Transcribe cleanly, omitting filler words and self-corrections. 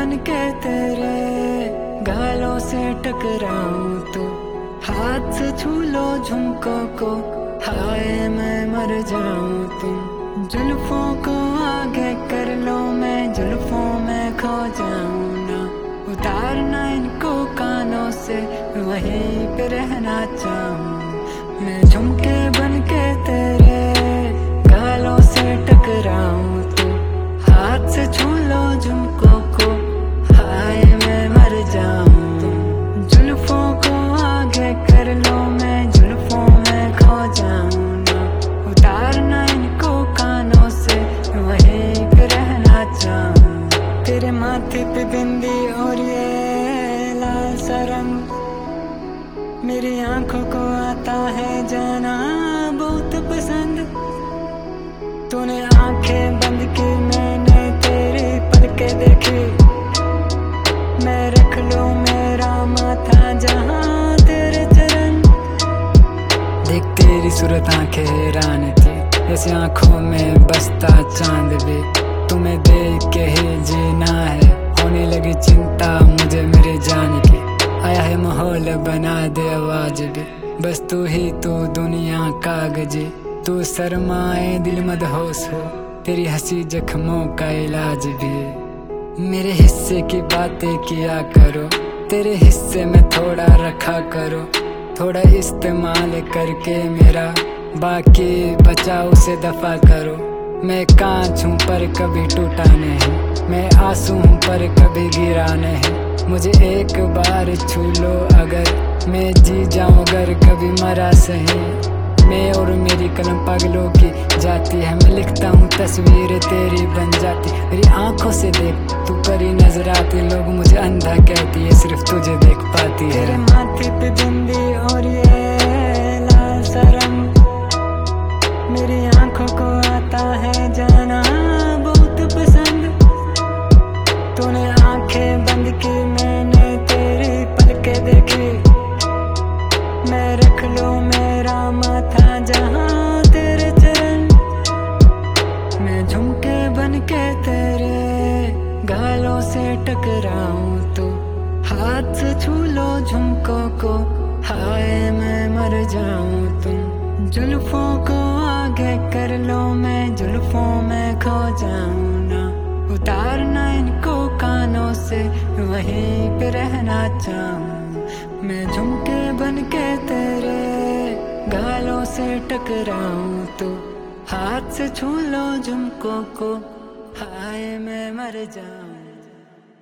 बनके तेरे गालों से टकराऊं तो हाथ से छू लो झुमकों को, हाय मैं मर जाऊं तुम जुल्फों को आगे कर लो, मैं जुल्फों में खो जाऊं ना। उतारना इनको कानों से, वहीं पे रहना चाहूं मैं। झुमके बनके तेरे गालों से टकराऊं तो हाथ से छू लो झुमकों को, हाय मैं मर जाऊं तुम जुल्फों को आगे कर लो, मैं जुल्फों में खो जाऊं ना। उतारना इनको कानों से, वहीं पे रहना चाहूं। तेरे माथे पे बिंदी और ये लाल सा रंग मेरी आंखों को आता है जाना बहुत पसंद। तूने आंखें बंद की, मैंने तेरी पलकें देखी, मैं रख लूं मेरा माथा जहां तेरे चरण। देख तेरी सूरत आंखें हैरान थी, जैसे आंखों में बसता चांद भी। तुम्हें देख के ही जीना है, होने लगी चिंता मुझे मेरे जान की। आया है माहौल बना दे आवाज भी, बस तू ही तू दुनिया कागजी। तू शर्माए दिल मदहोश हो, तेरी हंसी जख्मों का इलाज भी। मेरे हिस्से की बातें किया करो, तेरे हिस्से में थोड़ा रखा करो। थोड़ा इस्तेमाल करके मेरा बाकी बचा उसे दफा करो। मैं कांच हूँ पर कभी टूटा नहीं, मैं आंसू हूँ पर कभी गिरा नहीं। मुझे एक बार छू लो अगर, मैं जी जाऊँ अगर कभी मरा सही। मैं और मेरी कलम पागलों की जाती है, मैं लिखता हूँ तस्वीर तेरी बन जाती। मेरी आंखों से देख तू परी नजर आती, लोग मुझे अंधा कहती है, सिर्फ तुझे देख पाती है। तेरे माथे पे बिंदी और ये लाल सा रंग मेरी आंखों को आता है जाना बहुत पसंद। तूने आंखें बंद की, मैंने तेरी पलकें देखी, मैं रख लूं मेरा माथा जहां तेरे चरण। मैं झुमके बनके तेरे गालों से टकराऊं तो हाथ से छू लो झुमकों को, हाय मैं मर जाऊं तुम जुल्फों को आगे कर लो, मैं जुल्फों में खो जाऊं ना। उतारना इनको कानों से, वहीं पे रहना चाहूं मैं। झुमके बनके तेरे गालों से टकराऊं तो हाथ से छू लो झुमकों को, हाय मैं मर जाऊं।